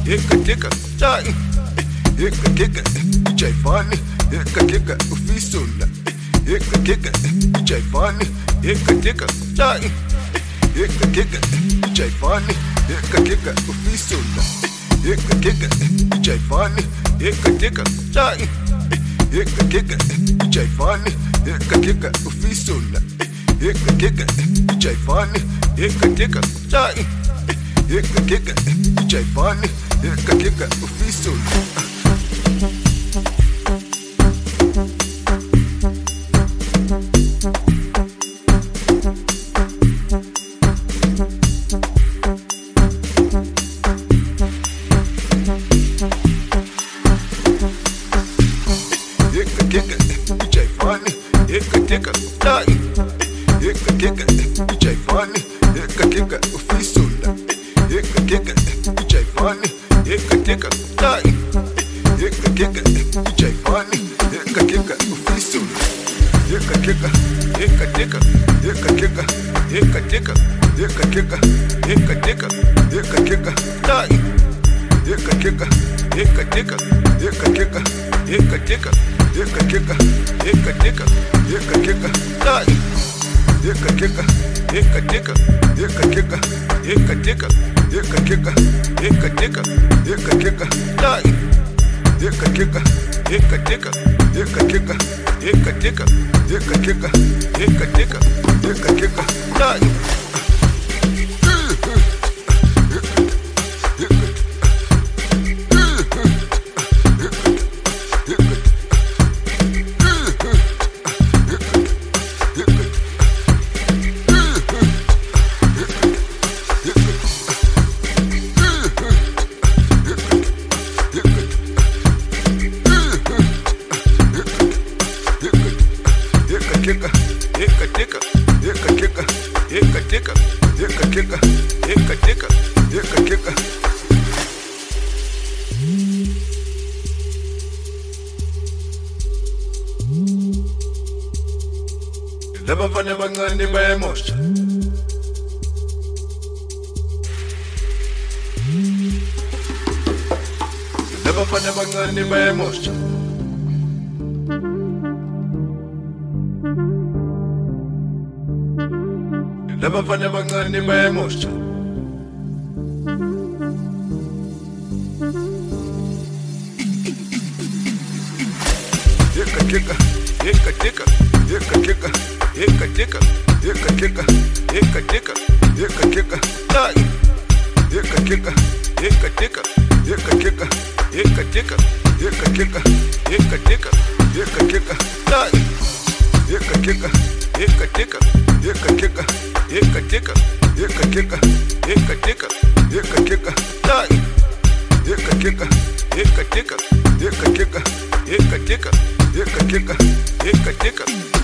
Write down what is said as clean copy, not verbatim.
ekatika chai ekatika chai fani ekatika ufisula ekatika chai fani ekatika chai ekatika chai fani ekatika ufisula ekatika chai fani ekatika chai ekatika chai fani ekatika ufisula ekatika chai fani ekatika chai ekatika chai fani ekatika ufisula ekatika chai ekatika chai fani ekatika ufisula ekatika chai fani ekatika chai ekatika chai fani ekatika ufisula ekatika ekatika ekatika ekatika ekatika ekatika ekatika chai ekatika ekatika ekatika ekatika ekatika ekatika ekatika chai ekatika ekatika ekatika ekatika ekatika ekatika ekatika chai ekatika ekatika ekatika ekatika ekatika ekatika ekatika chai ekatika ekatika ekatika ekatika ekatika ekatika ekatika labafana bancane bayamosha labafana bancane bayamosha labafana bancane bayamosha ekatika ekatika ekatika ekatika ekatika ekatika ekatika chai ekatika ekatika ekatika ekatika ekatika ekatika ekatika chai ekatika ekatika ekatika ekatika ekatika ekatika ekatika chai ekatika ekatika ekatika ekatika ekatika ekatika